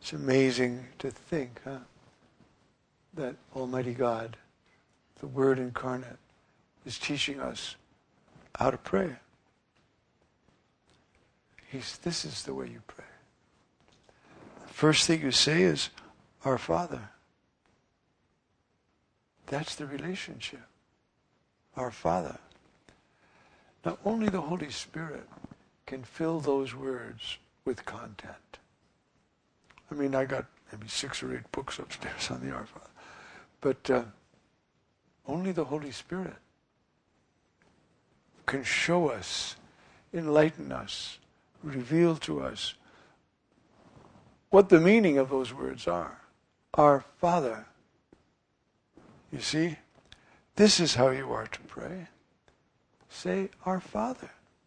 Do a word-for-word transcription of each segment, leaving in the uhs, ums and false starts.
It's amazing to think, huh? That Almighty God, the Word incarnate, is teaching us how to pray. He's, this is the way you pray. The first thing you say is, Our Father. That's the relationship. Our Father. Now, only the Holy Spirit can fill those words with content. I mean, I got maybe six or eight books upstairs on the Our Father. But uh, only the Holy Spirit can show us, enlighten us, reveal to us what the meaning of those words are. Our Father. You see, this is how you are to pray. Say, Our Father,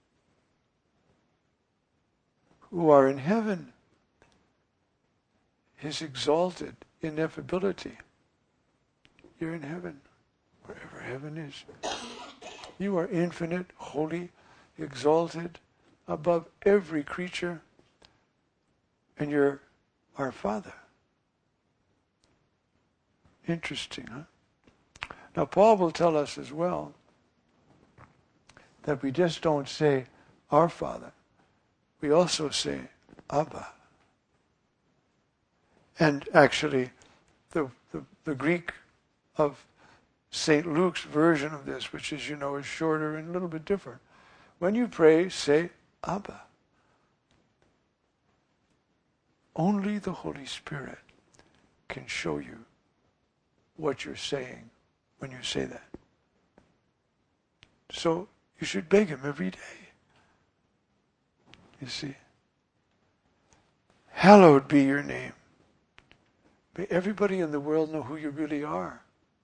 who are in heaven. His exalted ineffability. You're in heaven, wherever heaven is. You are infinite, holy, exalted, above every creature, and you're our Father. Interesting, huh? Now, Paul will tell us as well that we just don't say, Our Father. We also say, Abba. And actually, the, the, the Greek of Saint Luke's version of this, which, as you know, is shorter and a little bit different. When you pray, say, Abba. Only the Holy Spirit can show you what you're saying when you say that. So you should beg Him every day. You see. Hallowed be your name. May everybody in the world know who you really are.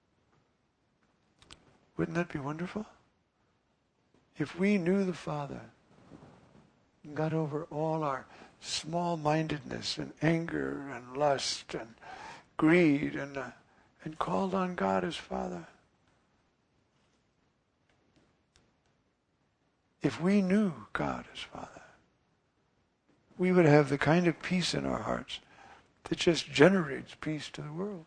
Wouldn't that be wonderful? If we knew the Father and got over all our small-mindedness and anger and lust and greed and uh, and called on God as Father. If we knew God as Father, we would have the kind of peace in our hearts that just generates peace to the world.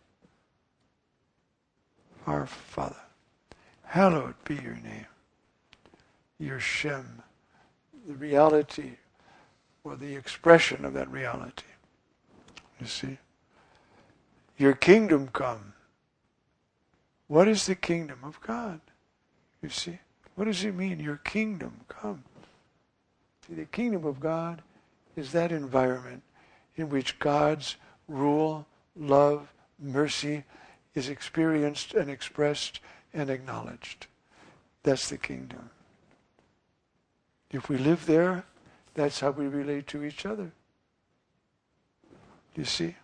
Our Father, hallowed be your name. Your Shem, the reality or the expression of that reality. You see? Your kingdom come. What is the kingdom of God? You see? What does it mean, your kingdom come? See, the kingdom of God is that environment in which God's rule, love, mercy is experienced and expressed and acknowledged. That's the kingdom. If we live there, that's how we relate to each other. You see?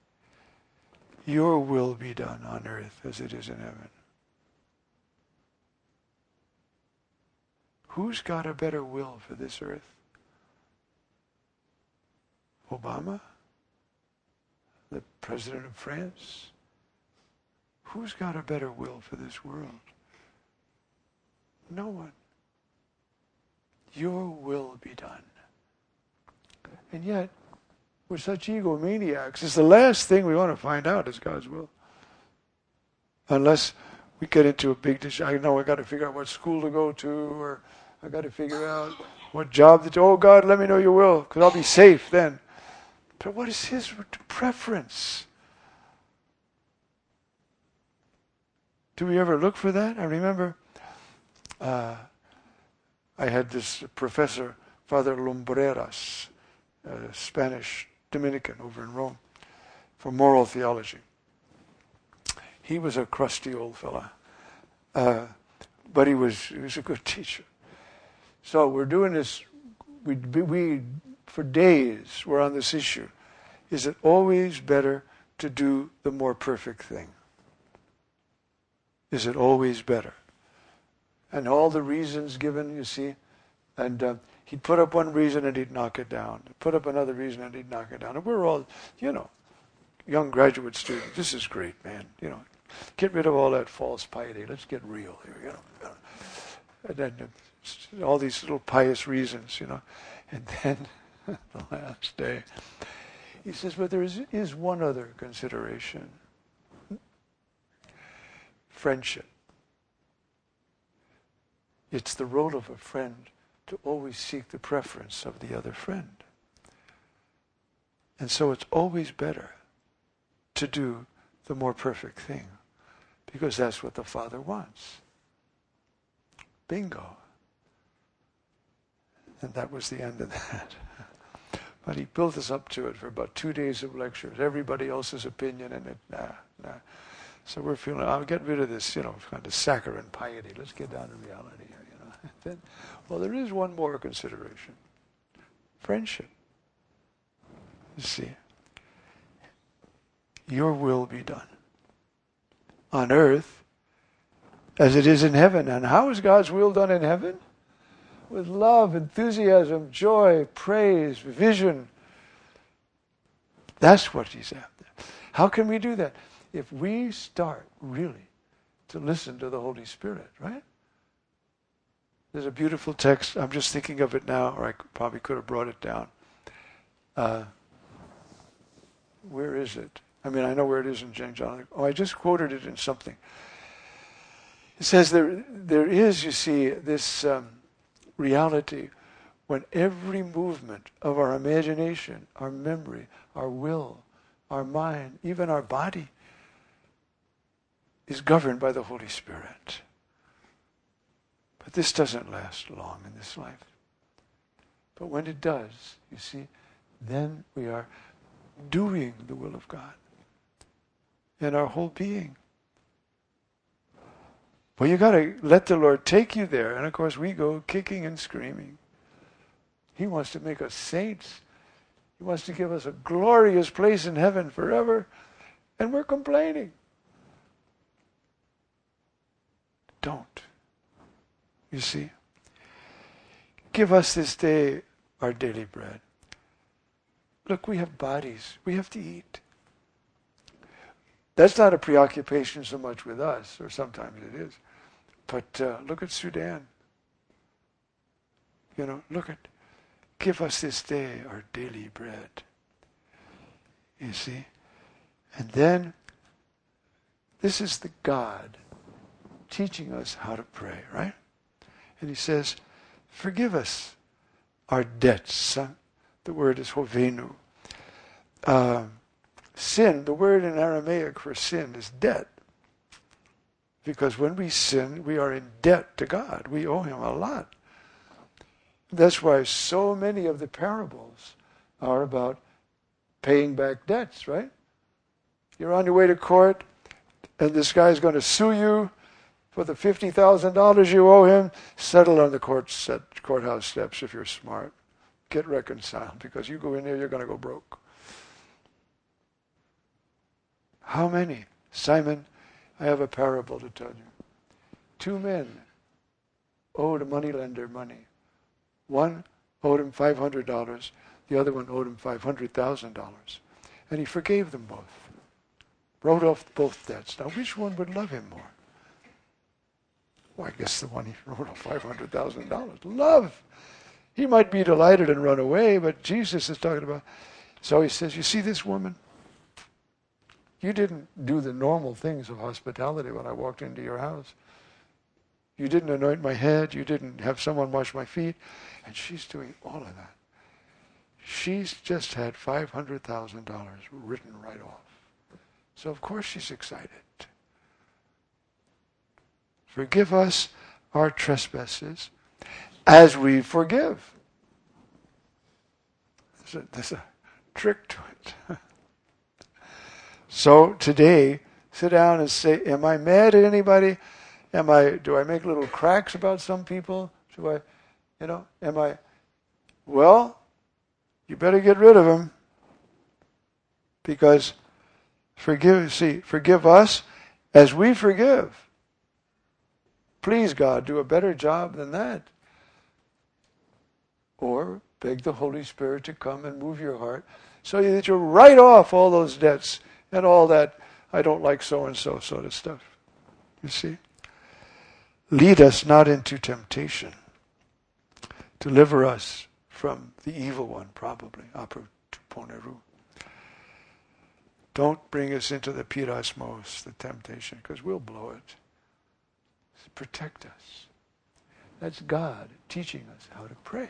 Your will be done on earth as it is in heaven. Who's got a better will for this earth? Obama? The President of France? Who's got a better will for this world? No one. Your will be done. And yet, we're such egomaniacs. It's the last thing we want to find out is God's will. Unless we get into a big decision. I know I got to figure out what school to go to, or I got to figure out what job to do. Oh God, let me know your will, because I'll be safe then. But what is His preference? Do we ever look for that? I remember uh, I had this professor, Father Lumbreras, a Spanish Dominican over in Rome, for moral theology. He was a crusty old fella, uh, but he was he was a good teacher. So we're doing this. We we for days we're on this issue. Is it always better to do the more perfect thing? Is it always better? And all the reasons given, you see, and uh, he'd put up one reason and he'd knock it down. Put up another reason and he'd knock it down. And we're all, you know, young graduate students. This is great, man. You know, get rid of all that false piety. Let's get real here, you know. And then uh, all these little pious reasons, you know. And then the last day, He says, but there is, is one other consideration. Friendship. It's the role of a friend to always seek the preference of the other friend. And so it's always better to do the more perfect thing, because that's what the Father wants. Bingo. And that was the end of that. But he built us up to it for about two days of lectures. Everybody else's opinion, and it, nah, nah. So we're feeling, I'll get rid of this, you know, kind of saccharine piety. Let's get down to reality here, you know. Then, well, there is one more consideration. Friendship. You see. Your will be done. On earth, as it is in heaven. And how is God's will done in heaven? With love, enthusiasm, joy, praise, vision. That's what he's after. How can we do that? If we start really to listen to the Holy Spirit, right? There's a beautiful text. I'm just thinking of it now, or I probably could have brought it down. Uh, where is it? I mean, I know where it is in James John. Oh, I just quoted it in something. It says there, there is, you see, this um, reality when every movement of our imagination, our memory, our will, our mind, even our body, is governed by the Holy Spirit. But this doesn't last long in this life. But when it does, you see, then we are doing the will of God in our whole being. Well, you got to let the Lord take you there. And of course, we go kicking and screaming. He wants to make us saints. He wants to give us a glorious place in heaven forever. And we're complaining. Don't. You see? Give us this day our daily bread. Look, we have bodies. We have to eat. That's not a preoccupation so much with us, or sometimes it is. But uh, look at Sudan. You know, look at, give us this day our daily bread. You see? And then, this is the God teaching us how to pray, right? And he says, forgive us our debts. The word is hovenu. Uh, sin, the word in Aramaic for sin is debt. Because when we sin, we are in debt to God. We owe him a lot. That's why so many of the parables are about paying back debts, right? You're on your way to court, and this guy's going to sue you for the fifty thousand dollars you owe him. Settle on the court set, courthouse steps if you're smart. Get reconciled, because you go in there, you're going to go broke. How many? Simon, I have a parable to tell you. Two men owed a moneylender money. One owed him five hundred dollars. The other one owed him five hundred thousand dollars. And he forgave them both. Wrote off both debts. Now, which one would love him more? Well, I guess the one he wrote off five hundred thousand dollars. Love. He might be delighted and run away, but Jesus is talking about. So he says, you see this woman? You didn't do the normal things of hospitality when I walked into your house. You didn't anoint my head. You didn't have someone wash my feet. And she's doing all of that. She's just had five hundred thousand dollars written right off. So of course she's excited. Forgive us our trespasses as we forgive. There's a, there's a trick to it. So today, sit down and say, am I mad at anybody? Am I, do I make little cracks about some people? Do I, you know, am I, well, you better get rid of them. Because forgive, see, forgive us as we forgive. Please, God, do a better job than that. Or beg the Holy Spirit to come and move your heart so that you write off all those debts and all that, I don't like so-and-so sort of stuff. You see? Lead us not into temptation. Deliver us from the evil one, probably. Aproponeru. Don't bring us into the pirasmos, the temptation, because we'll blow it. Protect us. That's God teaching us how to pray.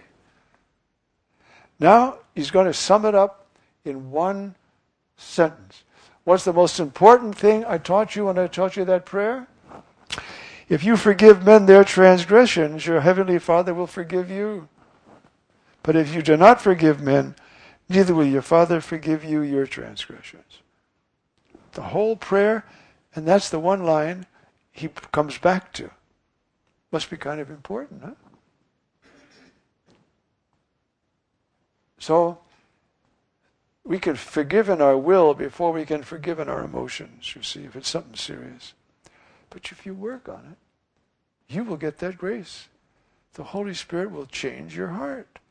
Now, he's going to sum it up in one sentence. What's the most important thing I taught you when I taught you that prayer? If you forgive men their transgressions, your heavenly Father will forgive you. But if you do not forgive men, neither will your Father forgive you your transgressions. The whole prayer, and that's the one line he comes back to. Must be kind of important, huh? So, we can forgive in our will before we can forgive in our emotions, you see, if it's something serious. But if you work on it, you will get that grace. The Holy Spirit will change your heart.